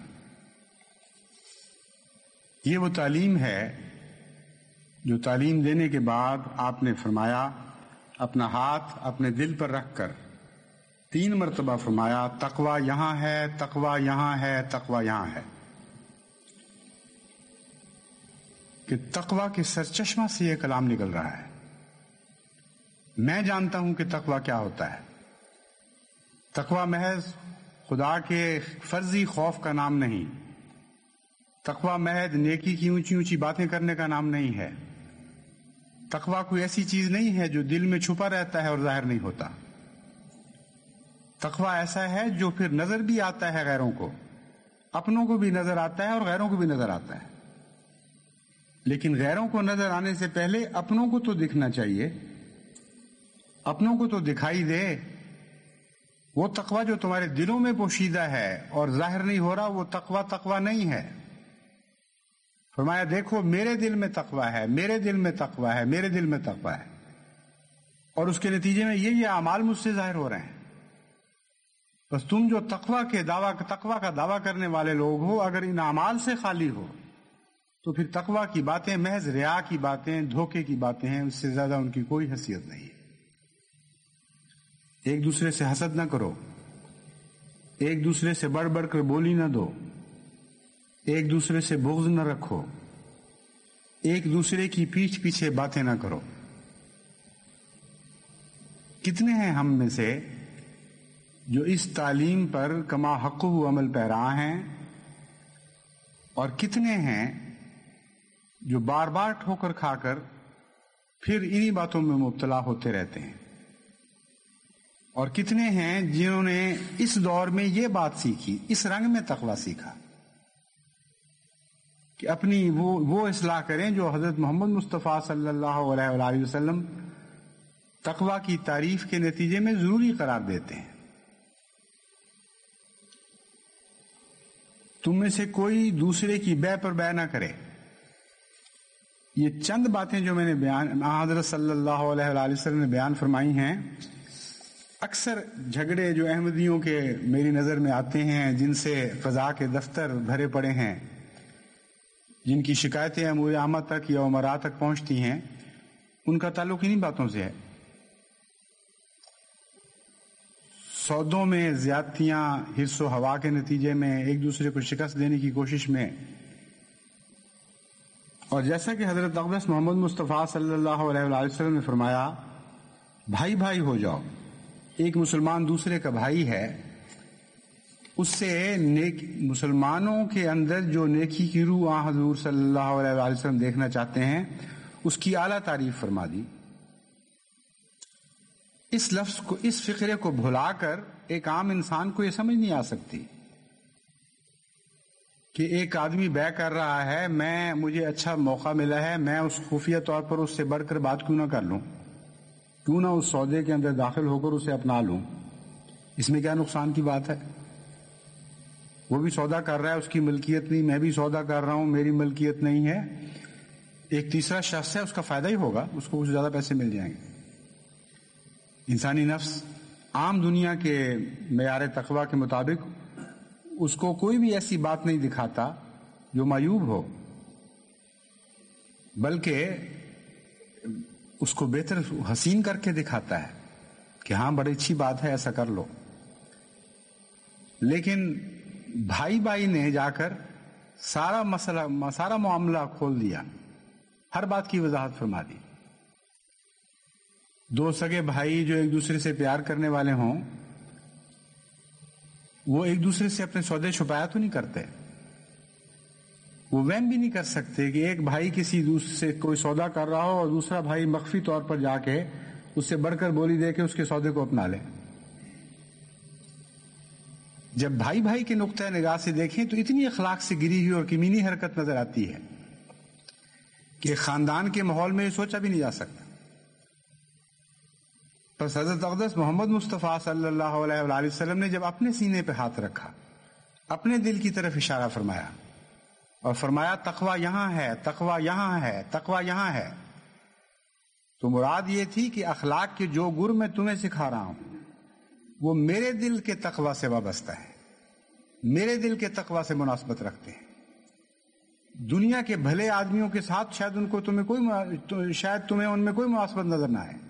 یہ وہ تعلیم ہے جو تعلیم دینے کے بعد آپ نے فرمایا، اپنا ہاتھ اپنے دل پر رکھ کر تین مرتبہ فرمایا تقوی یہاں ہے، تقوی یہاں ہے، تقوی یہاں ہے. کہ تقوی کے سرچشمہ سے یہ کلام نکل رہا ہے. میں جانتا ہوں کہ تقوی کیا ہوتا ہے. تقوی محض خدا کے فرضی خوف کا نام نہیں، تقوی محض نیکی کی اونچی اونچی باتیں کرنے کا نام نہیں ہے. تقوی کوئی ایسی چیز نہیں ہے جو دل میں چھپا رہتا ہے اور ظاہر نہیں ہوتا. تقوی ایسا ہے جو پھر نظر بھی آتا ہے، غیروں کو، اپنوں کو بھی نظر آتا ہے اور غیروں کو بھی نظر آتا ہے. لیکن غیروں کو نظر آنے سے پہلے اپنوں کو تو دکھنا چاہیے، اپنوں کو تو دکھائی دے. وہ تقوی جو تمہارے دلوں میں پوشیدہ ہے اور ظاہر نہیں ہو رہا، وہ تقوی تقوی نہیں ہے. فرمایا دیکھو میرے دل میں تقوی ہے، میرے دل میں تقوی ہے، میرے دل میں تقوی ہے، اور اس کے نتیجے میں یہ یہ اعمال مجھ سے ظاہر ہو رہے ہیں. بس تم جو تقوی کے دعویٰ تقوی کا دعویٰ کرنے والے لوگ ہو، اگر ان اعمال سے خالی ہو تو پھر تقوی کی باتیں محض ریا کی باتیں، دھوکے کی باتیں ہیں، اس سے زیادہ ان کی کوئی حیثیت نہیں ہے. ایک دوسرے سے حسد نہ کرو، ایک دوسرے سے بڑھ بڑھ کر بولی نہ دو، ایک دوسرے سے بغض نہ رکھو، ایک دوسرے کی پیٹھ پیچھے باتیں نہ کرو. کتنے ہیں ہم میں سے جو اس تعلیم پر کما حق و عمل پیرا ہیں، اور کتنے ہیں جو بار بار ٹھوکر کھا کر پھر انہی باتوں میں مبتلا ہوتے رہتے ہیں. اور کتنے ہیں جنہوں نے اس دور میں یہ بات سیکھی، اس رنگ میں تقوی سیکھا کہ اپنی وہ وہ اصلاح کریں جو حضرت محمد مصطفیٰ صلی اللہ علیہ وآلہ وسلم تقوی کی تعریف کے نتیجے میں ضروری قرار دیتے ہیں. تم میں سے کوئی دوسرے کی بے پر بے نہ کرے. یہ چند باتیں جو میں نے بیان حضرت صلی اللہ علیہ وآلہ وسلم نے بیان فرمائی ہیں. اکثر جھگڑے جو احمدیوں کے میری نظر میں آتے ہیں، جن سے قضاء کے دفتر بھرے پڑے ہیں، جن کی شکایتیں امور عامہ تک یا امراء تک پہنچتی ہیں، ان کا تعلق انہی باتوں سے ہے. سودوں میں زیادتیاں، حرص و ہوا کے نتیجے میں ایک دوسرے کو شکست دینے کی کوشش میں، اور جیسا کہ حضرت اقدس محمد مصطفیٰ صلی اللہ علیہ وآلہ وسلم نے فرمایا بھائی بھائی ہو جاؤ. ایک مسلمان دوسرے کا بھائی ہے، اس سے نیک مسلمانوں کے اندر جو نیکی کی روح آن حضور صلی اللہ علیہ وآلہ وسلم دیکھنا چاہتے ہیں، اس کی اعلیٰ تعریف فرما دی. اس لفظ کو، اس فقرے کو بھلا کر ایک عام انسان کو یہ سمجھ نہیں آ سکتی کہ ایک آدمی بے کر رہا ہے، میں مجھے اچھا موقع ملا ہے، میں اس خفیہ طور پر اس سے بڑھ کر بات کیوں نہ کر لوں، کیوں نہ اس سودے کے اندر داخل ہو کر اسے اپنا لوں، اس میں کیا نقصان کی بات ہے؟ وہ بھی سودا کر رہا ہے، اس کی ملکیت نہیں، میں بھی سودا کر رہا ہوں، میری ملکیت نہیں ہے، ایک تیسرا شخص ہے، اس کا فائدہ ہی ہوگا، اس کو کچھ زیادہ پیسے مل جائیں گے۔ انسانی نفس عام دنیا کے معیار تقویٰ کے مطابق اس کو کوئی بھی ایسی بات نہیں دکھاتا جو معیوب ہو، بلکہ اس کو بہتر حسین کر کے دکھاتا ہے کہ ہاں بڑی اچھی بات ہے، ایسا کر لو۔ لیکن بھائی بھائی نے جا کر سارا مسئلہ سارا معاملہ کھول دیا، ہر بات کی وضاحت فرما دی۔ دو سگے بھائی جو ایک دوسرے سے پیار کرنے والے ہوں، وہ ایک دوسرے سے اپنے سودے چھپایا تو نہیں کرتے، وہ وہم بھی نہیں کر سکتے کہ ایک بھائی کسی دوسرے سے کوئی سودا کر رہا ہو اور دوسرا بھائی مخفی طور پر جا کے اس سے بڑھ کر بولی دے کے اس کے سودے کو اپنا لے۔ جب بھائی بھائی کے نقطۂ نگاہ سے دیکھیں تو اتنی اخلاق سے گری ہوئی اور کمینی حرکت نظر آتی ہے کہ خاندان کے ماحول میں یہ سوچا بھی نہیں جا سکتا۔ پس حضرت اقدس محمد مصطفیٰ صلی اللہ علیہ وآلہ وسلم نے جب اپنے سینے پہ ہاتھ رکھا، اپنے دل کی طرف اشارہ فرمایا اور فرمایا تقویٰ یہاں ہے، تقویٰ یہاں ہے، تقویٰ یہاں ہے، تو مراد یہ تھی کہ اخلاق کے جو گر میں تمہیں سکھا رہا ہوں وہ میرے دل کے تقویٰ سے وابستہ ہے، میرے دل کے تقویٰ سے مناسبت رکھتے ہیں۔ دنیا کے بھلے آدمیوں کے ساتھ شاید ان کو تمہیں کوئی شاید تمہیں ان میں کوئی مناسبت نظر نہ آئے،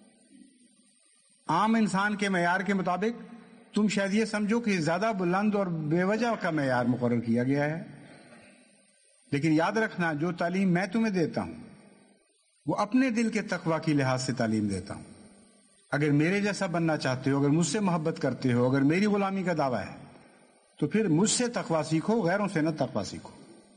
عام انسان کے معیار کے مطابق تم شاید یہ سمجھو کہ زیادہ بلند اور بے وجہ کا معیار مقرر کیا گیا ہے، لیکن یاد رکھنا جو تعلیم میں تمہیں دیتا ہوں وہ اپنے دل کے تقویٰ کی لحاظ سے تعلیم دیتا ہوں۔ اگر میرے جیسا بننا چاہتے ہو، اگر مجھ سے محبت کرتے ہو، اگر میری غلامی کا دعویٰ ہے تو پھر مجھ سے تقویٰ سیکھو، غیروں سے نہ تقویٰ سیکھو۔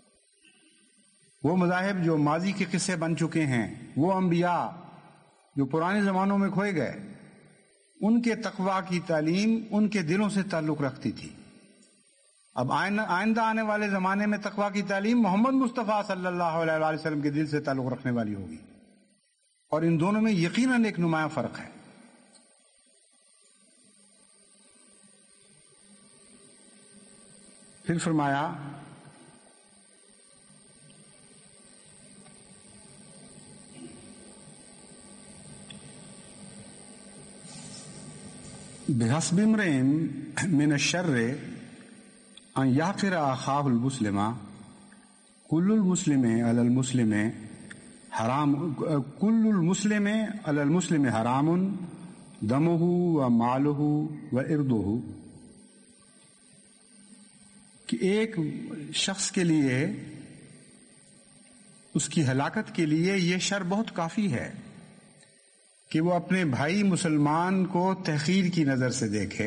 وہ مذاہب جو ماضی کے قصے بن چکے ہیں، وہ انبیاء جو پرانے زمانوں میں کھوئے گئے، ان کے تقویٰ کی تعلیم ان کے دلوں سے تعلق رکھتی تھی۔ اب آئندہ آنے والے زمانے میں تقویٰ کی تعلیم محمد مصطفیٰ صلی اللہ علیہ وآلہ وسلم کے دل سے تعلق رکھنے والی ہوگی، اور ان دونوں میں یقیناً ایک نمایاں فرق ہے۔ پھر فرمایا بحسب امرئ من الشر ان یحقر اخاہ المسلم کل المسلم علی المسلم حرام کل المسلم علی المسلم حرام دمہ و مالہ و عرضہ، کہ ایک شخص کے لیے، اس کی ہلاکت کے لیے یہ شر بہت کافی ہے کہ وہ اپنے بھائی مسلمان کو تحقیر کی نظر سے دیکھے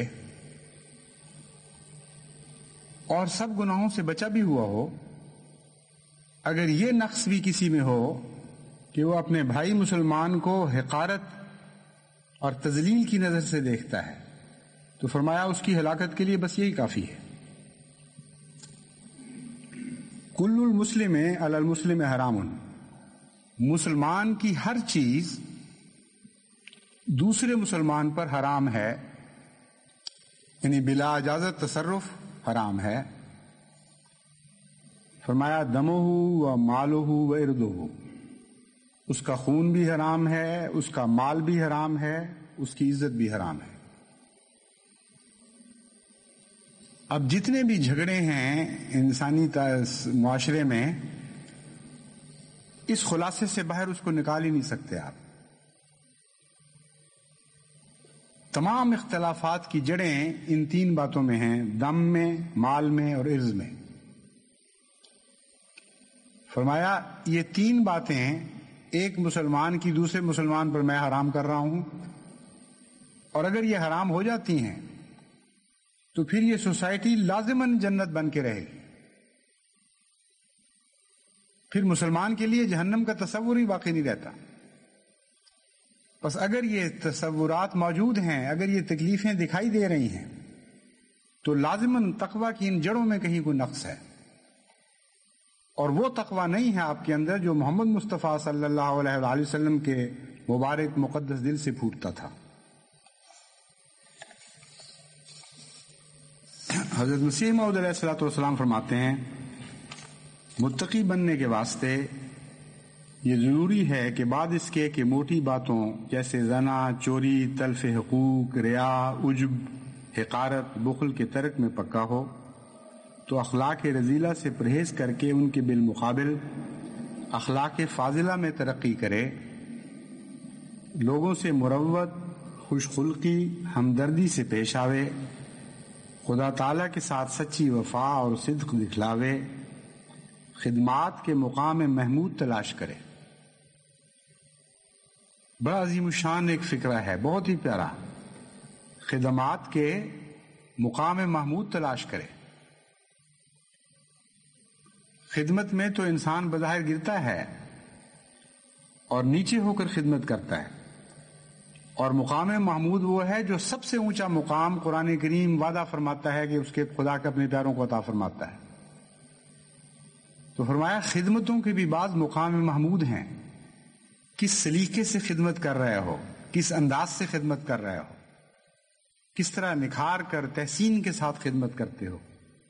اور سب گناہوں سے بچا بھی ہوا ہو۔ اگر یہ نقص بھی کسی میں ہو کہ وہ اپنے بھائی مسلمان کو حقارت اور تذلیل کی نظر سے دیکھتا ہے، تو فرمایا اس کی ہلاکت کے لیے بس یہی کافی ہے۔ کل المسلم علی المسلم حرام، مسلمان کی ہر چیز دوسرے مسلمان پر حرام ہے، یعنی بلا اجازت تصرف حرام ہے۔ فرمایا دمہ و مالہ و عرضہ، اس کا خون بھی حرام ہے، اس کا مال بھی حرام ہے، اس کی عزت بھی حرام ہے۔ اب جتنے بھی جھگڑے ہیں انسانی معاشرے میں، اس خلاصے سے باہر اس کو نکال ہی نہیں سکتے آپ۔ تمام اختلافات کی جڑیں ان تین باتوں میں ہیں، دم میں، مال میں اور عرض میں۔ فرمایا یہ تین باتیں ایک مسلمان کی دوسرے مسلمان پر میں حرام کر رہا ہوں، اور اگر یہ حرام ہو جاتی ہیں تو پھر یہ سوسائٹی لازماً جنت بن کے رہے گی، پھر مسلمان کے لیے جہنم کا تصور ہی باقی نہیں رہتا۔ بس اگر یہ تصورات موجود ہیں، اگر یہ تکلیفیں دکھائی دے رہی ہیں، تو لازماً تقوی کی ان جڑوں میں کہیں کوئی نقص ہے، اور وہ تقوی نہیں ہے آپ کے اندر جو محمد مصطفیٰ صلی اللہ علیہ وآلہ وسلم کے مبارک مقدس دل سے پھوٹتا تھا۔ حضرت مسیح موعود علیہ الصلوۃ والسلام فرماتے ہیں متقی بننے کے واسطے یہ ضروری ہے کہ بعد اس کے کہ موٹی باتوں جیسے زنا، چوری، تلف حقوق، ریا، عجب، حقارت، بخل کے ترک میں پکا ہو، تو اخلاق رذیلہ سے پرہیز کر کے ان کے بالمقابل اخلاق فاضلہ میں ترقی کرے، لوگوں سے مروت، خوش خلقی، ہمدردی سے پیش آوے، خدا تعالیٰ کے ساتھ سچی وفا اور صدق دکھلاوے، خدمات کے مقام محمود تلاش کرے۔ بڑا عظیم الشان ایک فکرہ ہے، بہت ہی پیارا، خدمات کے مقام محمود تلاش کرے۔ خدمت میں تو انسان بظاہر گرتا ہے اور نیچے ہو کر خدمت کرتا ہے، اور مقام محمود وہ ہے جو سب سے اونچا مقام قرآن کریم وعدہ فرماتا ہے کہ اس کے خدا کے اپنے پیاروں کو عطا فرماتا ہے۔ تو فرمایا خدمتوں کے بھی بعض مقام محمود ہیں، کس سلیقے سے خدمت کر رہے ہو، کس انداز سے خدمت کر رہے ہو، کس طرح نکھار کر تحسین کے ساتھ خدمت کرتے ہو،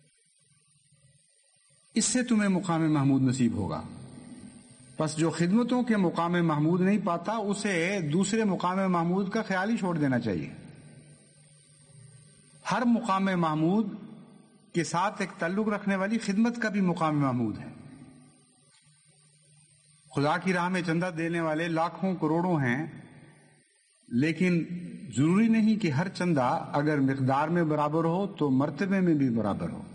اس سے تمہیں مقام محمود نصیب ہوگا۔ بس جو خدمتوں کے مقام محمود نہیں پاتا اسے دوسرے مقام محمود کا خیال ہی چھوڑ دینا چاہیے۔ ہر مقام محمود کے ساتھ ایک تعلق رکھنے والی خدمت کا بھی مقام محمود ہے۔ خدا کی راہ میں چندہ دینے والے لاکھوں کروڑوں ہیں، لیکن ضروری نہیں کہ ہر چندہ اگر مقدار میں برابر ہو تو مرتبے میں بھی برابر ہو۔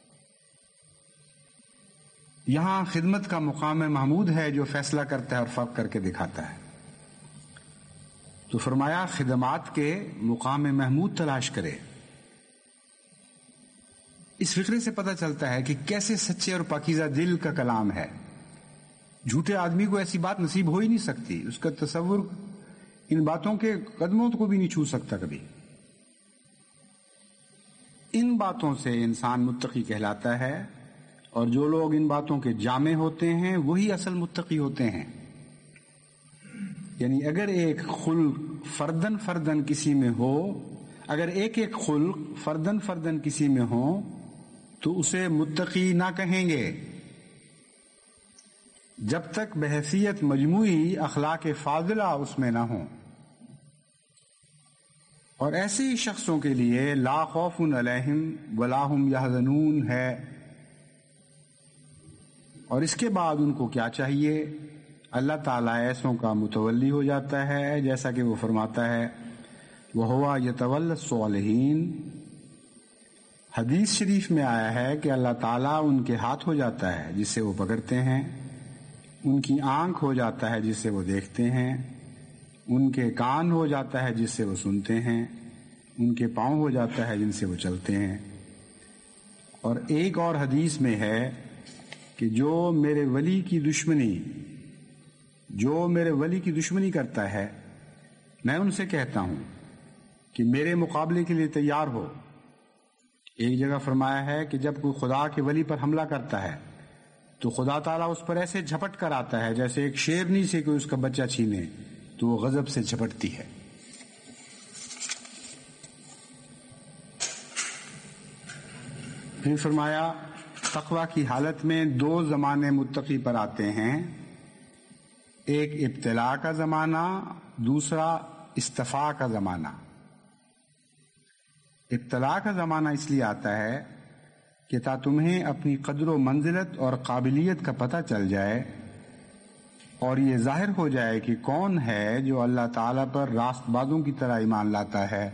یہاں خدمت کا مقام محمود ہے جو فیصلہ کرتا ہے اور فرق کر کے دکھاتا ہے۔ تو فرمایا خدمات کے مقام محمود تلاش کرے۔ اس فکرے سے پتہ چلتا ہے کہ کیسے سچے اور پاکیزہ دل کا کلام ہے۔ جھوٹے آدمی کو ایسی بات نصیب ہو ہی نہیں سکتی، اس کا تصور ان باتوں کے قدموں کو بھی نہیں چھو سکتا کبھی۔ ان باتوں سے انسان متقی کہلاتا ہے، اور جو لوگ ان باتوں کے جامع ہوتے ہیں وہی اصل متقی ہوتے ہیں۔ یعنی اگر ایک خلق فردن فردن کسی میں ہو، اگر ایک ایک خلق فردن فردن کسی میں ہو تو اسے متقی نہ کہیں گے جب تک بحیثیت مجموعی اخلاق فاضلہ اس میں نہ ہوں۔ اور ایسے ہی شخصوں کے لیے لا خوف علیہم ولا هم یحزنون ہے۔ اور اس کے بعد ان کو کیا چاہیے؟ اللہ تعالیٰ ایسوں کا متولی ہو جاتا ہے، جیسا کہ وہ فرماتا ہے وَهُوَ يَتَوَلَّى الصَّالِحِينَ۔ حدیث شریف میں آیا ہے کہ اللہ تعالیٰ ان کے ہاتھ ہو جاتا ہے جس سے وہ پکڑتے ہیں، ان کی آنکھ ہو جاتا ہے جس سے وہ دیکھتے ہیں، ان کے کان ہو جاتا ہے جس سے وہ سنتے ہیں، ان کے پاؤں ہو جاتا ہے جن سے وہ چلتے ہیں۔ اور ایک اور حدیث میں ہے کہ جو میرے ولی کی دشمنی جو میرے ولی کی دشمنی کرتا ہے میں ان سے کہتا ہوں کہ میرے مقابلے کے لیے تیار ہو۔ ایک جگہ فرمایا ہے کہ جب کوئی خدا کے ولی پر حملہ کرتا ہے تو خدا تعالیٰ اس پر ایسے جھپٹ کر آتا ہے جیسے ایک شیرنی سے کوئی اس کا بچہ چھینے تو وہ غضب سے جھپٹتی ہے۔ پھر فرمایا تقوی کی حالت میں دو زمانے متقی پر آتے ہیں، ایک ابتلاء کا زمانہ، دوسرا استفاء کا زمانہ۔ ابتلاء کا زمانہ اس لیے آتا ہے کہ تا تمہیں اپنی قدر و منزلت اور قابلیت کا پتہ چل جائے اور یہ ظاہر ہو جائے کہ کون ہے جو اللہ تعالیٰ پر راست بازوں کی طرح ایمان لاتا ہے۔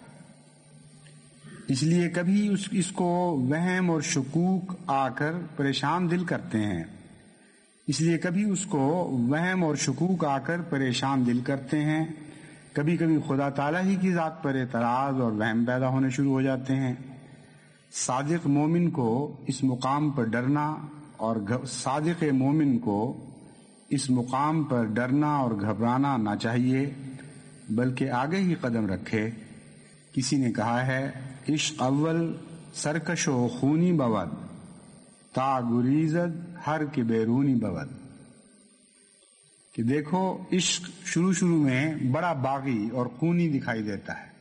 اس لیے کبھی اس اس کو وہم اور شکوک آ کر پریشان دل کرتے ہیں اس لیے کبھی اس کو وہم اور شکوک آ کر پریشان دل کرتے ہیں کبھی کبھی خدا تعالیٰ ہی کی ذات پر اعتراض اور وہم پیدا ہونے شروع ہو جاتے ہیں۔ صادق مومن کو اس مقام پر ڈرنا اور صادق مومن کو اس مقام پر ڈرنا اور گھبرانا نہ چاہیے، بلکہ آگے ہی قدم رکھے۔ کسی نے کہا ہے عشق اول سرکش و خونی بود، تا گریزد ہر کے بیرونی بود، کہ دیکھو عشق شروع شروع میں بڑا باغی اور خونی دکھائی دیتا ہے،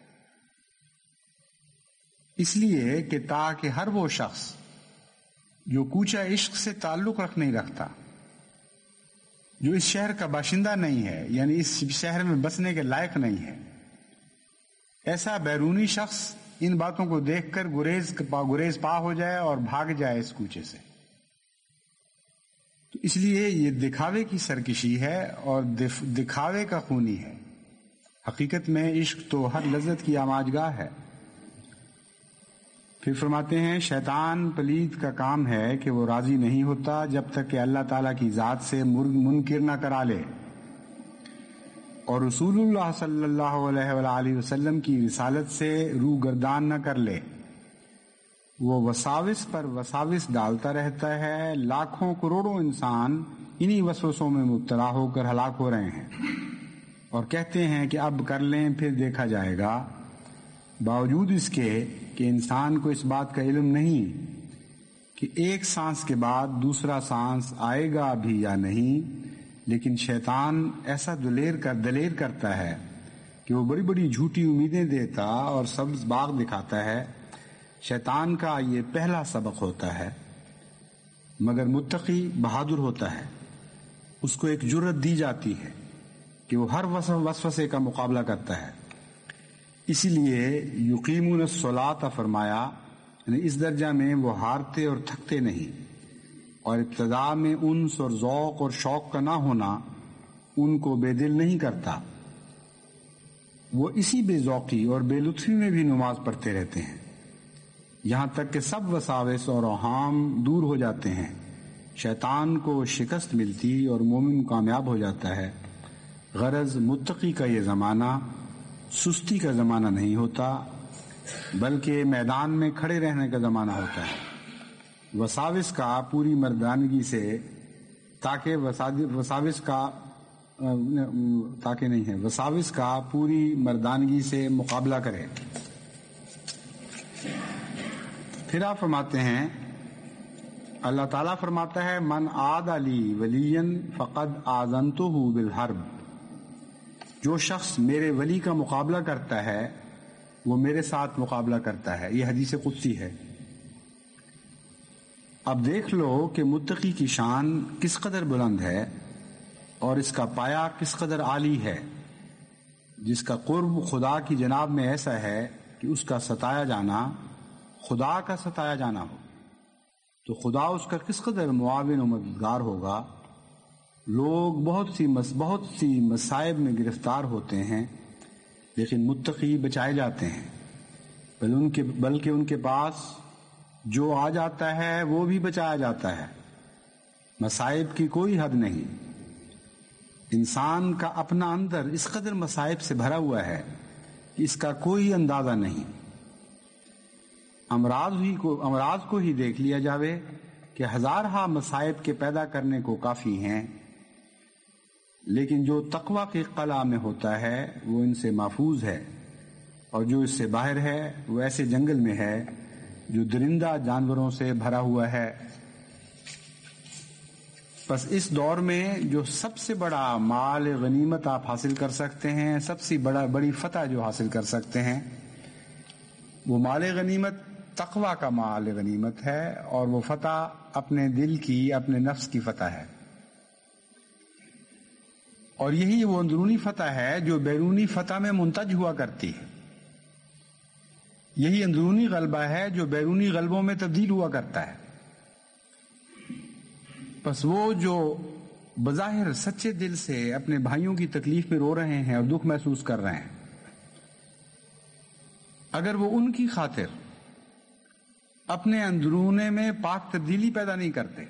اس لیے کہ تاکہ ہر وہ شخص جو کوچہ عشق سے تعلق رکھ نہیں رکھتا، جو اس شہر کا باشندہ نہیں ہے، یعنی اس شہر میں بسنے کے لائق نہیں ہے، ایسا بیرونی شخص ان باتوں کو دیکھ کر گریز گریز پا ہو جائے اور بھاگ جائے اس کوچے سے۔ تو اس لیے یہ دکھاوے کی سرکشی ہے اور دکھاوے کا خونی ہے۔ حقیقت میں عشق تو ہر لذت کی آماجگاہ ہے۔ پھر فرماتے ہیں شیطان پلید کا کام ہے کہ وہ راضی نہیں ہوتا جب تک کہ اللہ تعالیٰ کی ذات سے منکر نہ کرا لے اور رسول اللہ صلی اللہ علیہ وآلہ وسلم کی رسالت سے روح گردان نہ کر لے۔ وہ وساوس پر وساوس ڈالتا رہتا ہے، لاکھوں کروڑوں انسان انہی وسوسوں میں مبتلا ہو کر ہلاک ہو رہے ہیں اور کہتے ہیں کہ اب کر لیں پھر دیکھا جائے گا، باوجود اس کے کہ انسان کو اس بات کا علم نہیں کہ ایک سانس کے بعد دوسرا سانس آئے گا بھی یا نہیں، لیکن شیطان ایسا دلیر کر دلیر کرتا ہے کہ وہ بڑی بڑی جھوٹی امیدیں دیتا اور سبز باغ دکھاتا ہے۔ شیطان کا یہ پہلا سبق ہوتا ہے، مگر متقی بہادر ہوتا ہے، اس کو ایک جرت دی جاتی ہے کہ وہ ہر وسوسے کا مقابلہ کرتا ہے۔ اسی لیے یقیمون الصلاۃ فرمایا، یعنی اس درجہ میں وہ ہارتے اور تھکتے نہیں، اور ابتدا میں انس اور ذوق اور شوق کا نہ ہونا ان کو بے دل نہیں کرتا، وہ اسی بے ذوقی اور بے لطفی میں بھی نماز پڑھتے رہتے ہیں، یہاں تک کہ سب وساوس اور اوہام دور ہو جاتے ہیں، شیطان کو شکست ملتی اور مومن کامیاب ہو جاتا ہے۔ غرض متقی کا یہ زمانہ سستی کا زمانہ نہیں ہوتا، بلکہ میدان میں کھڑے رہنے کا زمانہ ہوتا ہے، وساوس کا پوری مردانگی سے، تاکہ وساوس کا تاکہ نہیں ہے وساوس کا پوری مردانگی سے مقابلہ کرے۔ پھر آپ فرماتے ہیں اللہ تعالیٰ فرماتا ہے من عاد لی ولیا فقد آذنتہ بالحرب، جو شخص میرے ولی کا مقابلہ کرتا ہے وہ میرے ساتھ مقابلہ کرتا ہے، یہ حدیث قدسی ہے۔ اب دیکھ لو کہ متقی کی شان کس قدر بلند ہے اور اس کا پایہ کس قدر عالی ہے، جس کا قرب خدا کی جناب میں ایسا ہے کہ اس کا ستایا جانا خدا کا ستایا جانا ہو، تو خدا اس کا کس قدر معاون و مددگار ہوگا۔ لوگ بہت سی مس بہت سی مصائب میں گرفتار ہوتے ہیں لیکن متقی بچائے جاتے ہیں، بل ان کے بلکہ ان کے پاس جو آ جاتا ہے وہ بھی بچایا جاتا ہے۔ مصائب کی کوئی حد نہیں، انسان کا اپنا اندر اس قدر مصائب سے بھرا ہوا ہے کہ اس کا کوئی اندازہ نہیں۔ امراض ہی کو امراض کو ہی دیکھ لیا جاوے کہ ہزارہا مصائب کے پیدا کرنے کو کافی ہیں، لیکن جو تقوی کے قلعہ میں ہوتا ہے وہ ان سے محفوظ ہے، اور جو اس سے باہر ہے وہ ایسے جنگل میں ہے جو درندہ جانوروں سے بھرا ہوا ہے۔ بس اس دور میں جو سب سے بڑا مال غنیمت آپ حاصل کر سکتے ہیں، سب سے بڑا بڑی فتح جو حاصل کر سکتے ہیں، وہ مال غنیمت تقوی کا مال غنیمت ہے، اور وہ فتح اپنے دل کی اپنے نفس کی فتح ہے، اور یہی وہ اندرونی فتح ہے جو بیرونی فتح میں منتج ہوا کرتی ہے، یہی اندرونی غلبہ ہے جو بیرونی غلبوں میں تبدیل ہوا کرتا ہے۔ بس وہ جو بظاہر سچے دل سے اپنے بھائیوں کی تکلیف میں رو رہے ہیں اور دکھ محسوس کر رہے ہیں، اگر وہ ان کی خاطر اپنے اندرونے میں پاک تبدیلی پیدا نہیں کرتے،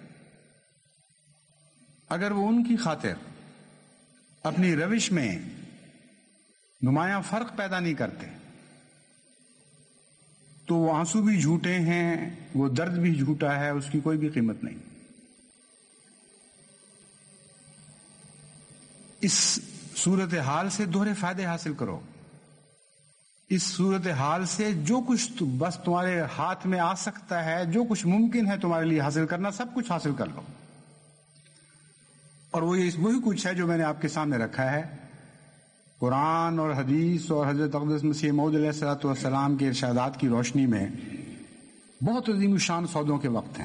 اگر وہ ان کی خاطر اپنی روش میں نمایاں فرق پیدا نہیں کرتے، تو وہ آنسو بھی جھوٹے ہیں، وہ درد بھی جھوٹا ہے، اس کی کوئی بھی قیمت نہیں۔ اس صورتحال سے دوہرے فائدے حاصل کرو. اس صورتحال سے جو کچھ بس تمہارے ہاتھ میں آ سکتا ہے، جو کچھ ممکن ہے تمہارے لیے حاصل کرنا، سب کچھ حاصل کر لو. اور وہ وہی کچھ ہے جو میں نے آپ کے سامنے رکھا ہے. قرآن اور حدیث اور حضرت اقدس مسیح موعود علیہ الصلوۃ والسلام کے ارشادات کی روشنی میں بہت عظیم الشان سودوں کے وقت ہیں.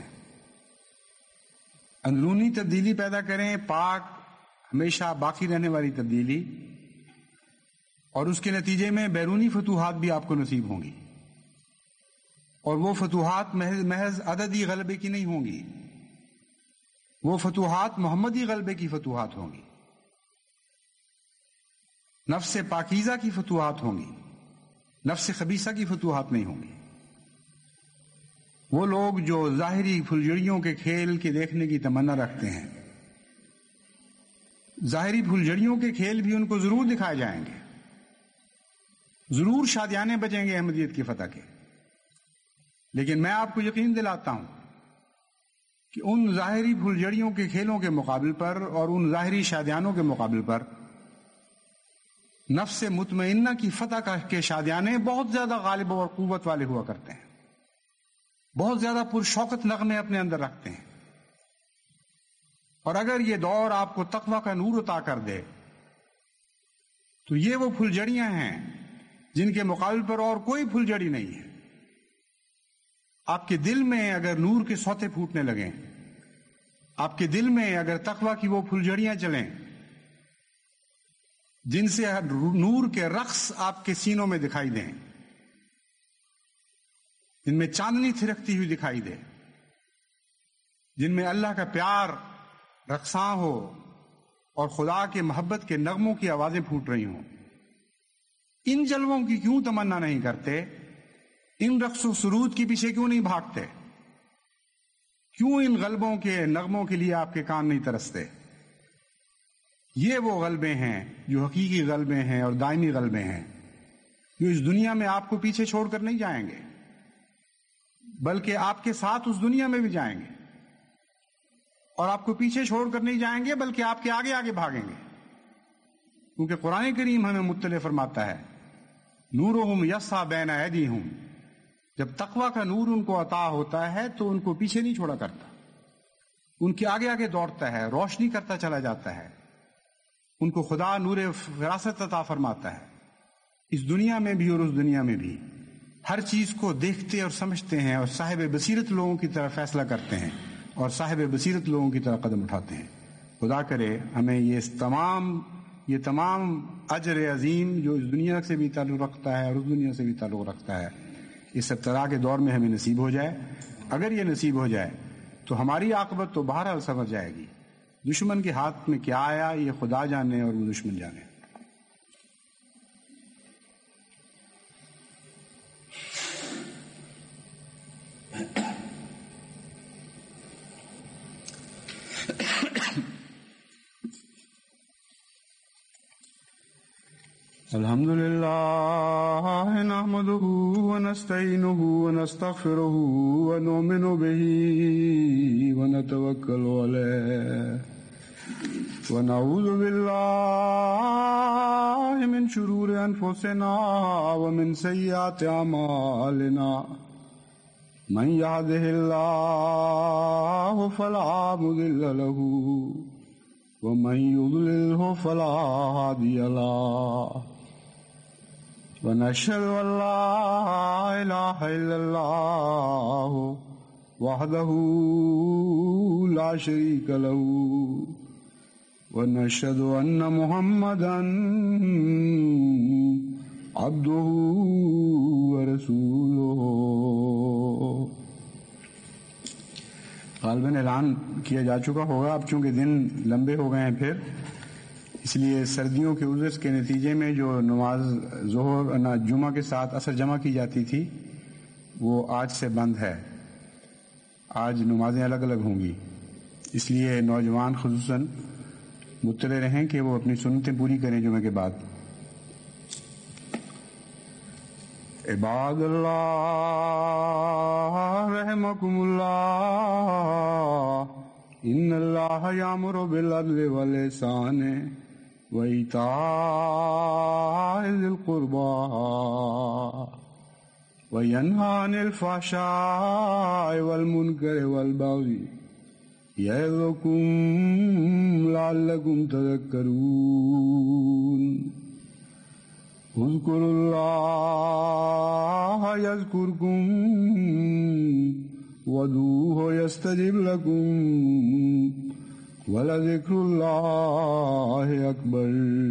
اندرونی تبدیلی پیدا کریں، پاک ہمیشہ باقی رہنے والی تبدیلی، اور اس کے نتیجے میں بیرونی فتوحات بھی آپ کو نصیب ہوں گی. اور وہ فتوحات محض محض عددی غلبے کی نہیں ہوں گی، وہ فتوحات محمدی غلبے کی فتوحات ہوں گی، نفس پاکیزہ کی فتوحات ہوں گی، نفس خبیثہ کی فتوحات نہیں ہوں گی. وہ لوگ جو ظاہری پھلجڑیوں کے کھیل کے دیکھنے کی تمنا رکھتے ہیں، ظاہری پھلجڑیوں کے کھیل بھی ان کو ضرور دکھائے جائیں گے، ضرور شادیانے بجیں گے احمدیت کی فتح کے. لیکن میں آپ کو یقین دلاتا ہوں کہ ان ظاہری پھلجڑیوں کے کھیلوں کے مقابل پر اور ان ظاہری شادیانوں کے مقابل پر نفس مطمئنہ کی فتح کے شادیانے بہت زیادہ غالب اور قوت والے ہوا کرتے ہیں، بہت زیادہ پرشوقت نغمے اپنے اندر رکھتے ہیں. اور اگر یہ دور آپ کو تقویٰ کا نور عطا کر دے تو یہ وہ پھلجڑیاں ہیں جن کے مقابل پر اور کوئی پھلجڑی نہیں ہے. آپ کے دل میں اگر نور کے سوتے پھوٹنے لگیں، آپ کے دل میں اگر تقویٰ کی وہ پھلجڑیاں چلیں جن سے نور کے رقص آپ کے سینوں میں دکھائی دیں، جن میں چاندنی تھرکتی ہوئی دکھائی دے، جن میں اللہ کا پیار رقصاں ہو اور خدا کے محبت کے نغموں کی آوازیں پھوٹ رہی ہوں، ان جلووں کی کیوں تمنا نہیں کرتے؟ ان رقص و سرود کے پیچھے کیوں نہیں بھاگتے؟ کیوں ان غلبوں کے نغموں کے لیے آپ کے کان نہیں ترستے؟ یہ وہ غلبے ہیں جو حقیقی غلبے ہیں اور دائمی غلبے ہیں، جو اس دنیا میں آپ کو پیچھے چھوڑ کر نہیں جائیں گے، بلکہ آپ کے ساتھ اس دنیا میں بھی جائیں گے. اور آپ کو پیچھے چھوڑ کر نہیں جائیں گے بلکہ آپ کے آگے آگے بھاگیں گے. کیونکہ قرآن کریم ہمیں مطلع فرماتا ہے، نورہم یسعی بین ایدیہم، جب تقویٰ کا نور ان کو عطا ہوتا ہے تو ان کو پیچھے نہیں چھوڑا کرتا، ان کے آگے آگے دوڑتا ہے، روشنی کرتا چلا جاتا ہے. ان کو خدا نور فراست عطا فرماتا ہے، اس دنیا میں بھی اور اس دنیا میں بھی ہر چیز کو دیکھتے اور سمجھتے ہیں، اور صاحب بصیرت لوگوں کی طرح فیصلہ کرتے ہیں اور صاحب بصیرت لوگوں کی طرح قدم اٹھاتے ہیں. خدا کرے ہمیں یہ تمام یہ تمام اجر عظیم جو اس دنیا سے بھی تعلق رکھتا ہے اور اس دنیا سے بھی تعلق رکھتا ہے، اس ابتلا کے دور میں ہمیں نصیب ہو جائے. اگر یہ نصیب ہو جائے تو ہماری عاقبت تو بہرحال سنور جائے گی. دشمن کے ہاتھ میں کیا آیا یہ خدا جانے اور وہ دشمن جانے. الحمد للہ نحمده ونستعینه ونستغفره ونؤمن به ونتوکل علیہ ونعوذ باللہ من شرور انفسنا ومن سیئات اعمالنا من يهده اللہ فلا مضل له ومن يضلله فلا هادي له ونشهد أن لا إله إلا الله وحده لا شريك له ونشهد أن محمدا عبده ورسوله. غالباً اعلان کیا جا چکا ہوگا، اب چونکہ دن لمبے ہو گئے ہیں پھر، اس لیے سردیوں کے عذر کے نتیجے میں جو نماز ظہر جمعہ کے ساتھ عصر جمع کی جاتی تھی وہ آج سے بند ہے. آج نمازیں الگ الگ ہوں گی، اس لیے نوجوان خصوصاً مطلع رہیں کہ وہ اپنی سنتیں پوری کریں جمعہ کے بعد. عباد اللہ رحمکم اللہ، ان اللہ یامر بالعدل والاحسان وإيتاء ذي القربى وينهى عن الفحشاء والمنكر والبغي يعظكم لعلكم تذكرون اذكروا الله يذكركم وادعوه يستجب لكم ولذكر الله أكبر.